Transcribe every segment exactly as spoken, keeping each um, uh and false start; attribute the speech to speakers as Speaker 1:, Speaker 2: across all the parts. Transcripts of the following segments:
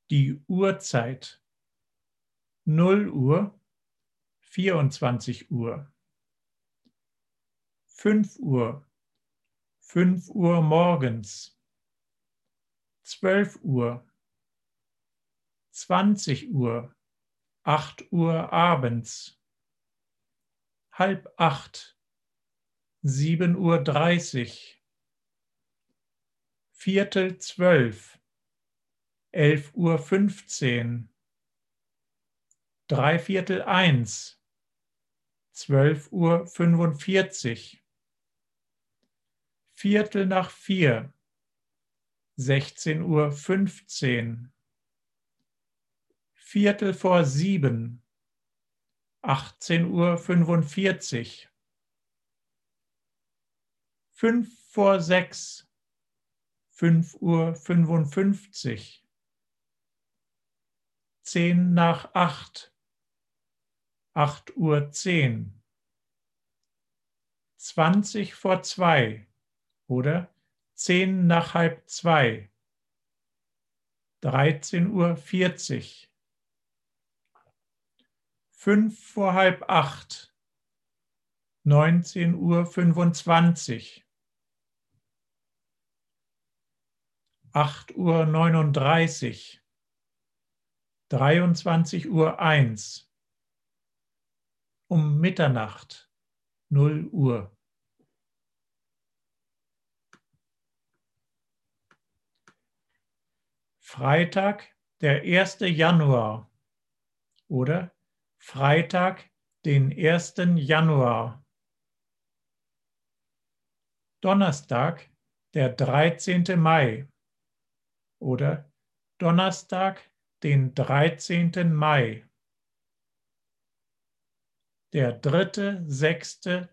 Speaker 1: Die Uhrzeit null Uhr, vierundzwanzig Uhr, fünf Uhr, fünf Uhr morgens, zwölf Uhr, zwanzig Uhr, acht Uhr abends, halb acht, sieben Uhr dreißig, Viertel zwölf, elf Uhr fünfzehn, Dreiviertel eins, zwölf Uhr fünfundvierzig, Viertel nach vier, sechzehn Uhr fünfzehn, Viertel vor sieben, achtzehn Uhr fünfundvierzig, fünf vor sechs, fünf Uhr fünfundfünfzig, zehn nach acht, acht Uhr zehn, zwanzig vor zwei oder zehn nach halb zwei, dreizehn Uhr vierzig, fünf vor halb acht, neunzehn Uhr fünfundzwanzig, acht Uhr neununddreißig, dreiundzwanzig Uhr eins, um Mitternacht, null Uhr. Freitag, der erste Januar oder Freitag, den ersten Januar. Donnerstag, der dreizehnte Mai oder Donnerstag, den dreizehnten Mai. Der dritte sechste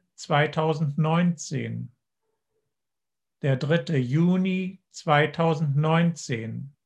Speaker 1: zweitausendneunzehn. Der dritte Juni zweitausendneunzehn.